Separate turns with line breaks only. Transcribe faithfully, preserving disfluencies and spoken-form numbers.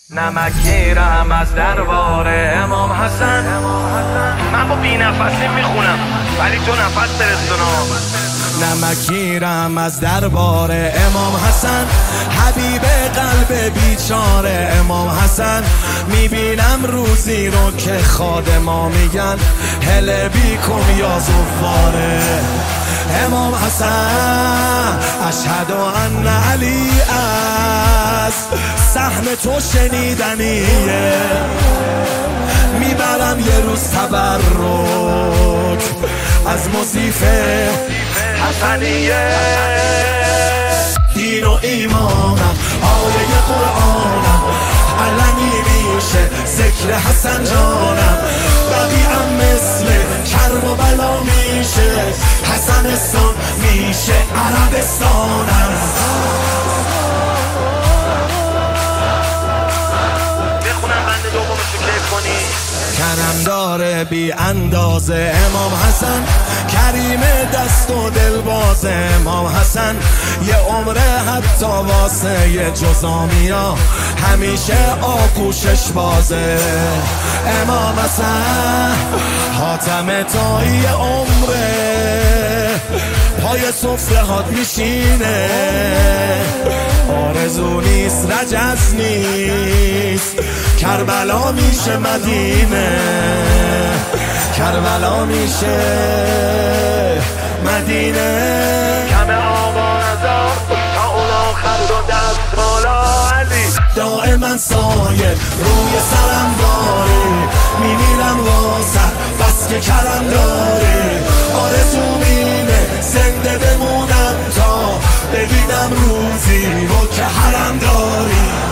نمک گیرم از دربار امام حسن. من با بی نفسی میخونم ولی تو نفس برسونم. نمک گیرم از دربار امام حسن، حبیب قلب بیچاره امام حسن. میبینم روزی رو که خادما میگن هله بیکن یا زواره امام حسن. اشهد ان علی است سهم تو شنیدنیه، میبرم یه روز تبرک از موسیفه حسنیه. دین و ایمانم آیه قرآنم، علنی میشه ذکر حسن جانم. بقیهم مثل کرب و بلا میشه، حسنستان میشه عربستانم. بخونم بند دومشو کیف کنی. کرم داره بی اندازه امام حسن، کریم دست و دلباز امام حسن. یه عمره حتی واسه یه جزامیا همیشه آغوشش بازه امام حسن. حاتم تایی عمره پای سفره هات میشینه، آرزو نیست رجز نیست، کربلا میشه مدینه، کربلا میشه مدینه. کم آوازا تا اون آخر دو دست بالا علی، دائما سایه روی سرم داری، میمیرم واسه بس که کرم داری. آرزو مینه زنده بمونم تا ببینم روزی رو که حرم داری.